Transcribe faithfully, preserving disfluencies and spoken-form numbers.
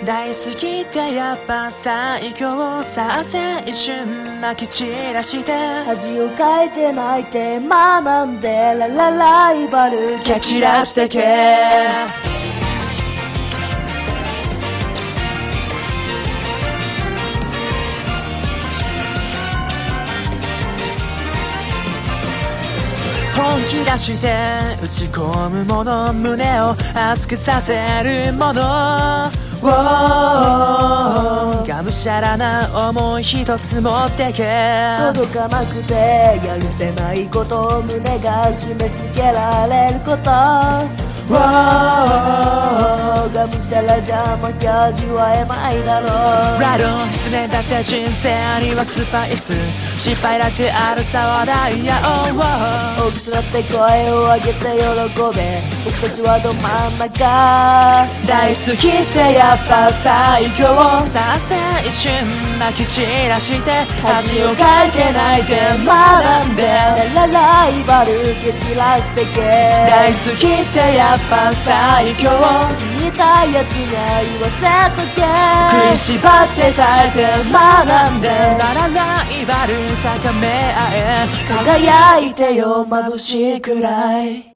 大好きってやっぱ最強さ、青春まき散らして恥をかいて泣いて学んでララライバル蹴散らしてけ。本気出して打ち込むもの、胸を熱くさせるもの、がむしゃらな思い一つ持ってけ。 届かなくてやるせないこと、胸が締め付けられること、がむしゃらじゃなきゃ味わえないだろう。 ライド失恋だって人生にはスパイス、失敗だってあるさ話題や。 大きくなって声を上げて喜べ、僕たちはど真ん中。 大好きってやっぱ最強さ、青春泣き散らして恥をかいて泣いて学んでララライバル蹴散らしてけ。 大好きってやっぱ最強、 言いたいやつには言わせとけ。 食いしばって耐えて学んでならライバル高め合え、 輝いてよ眩しいくらい。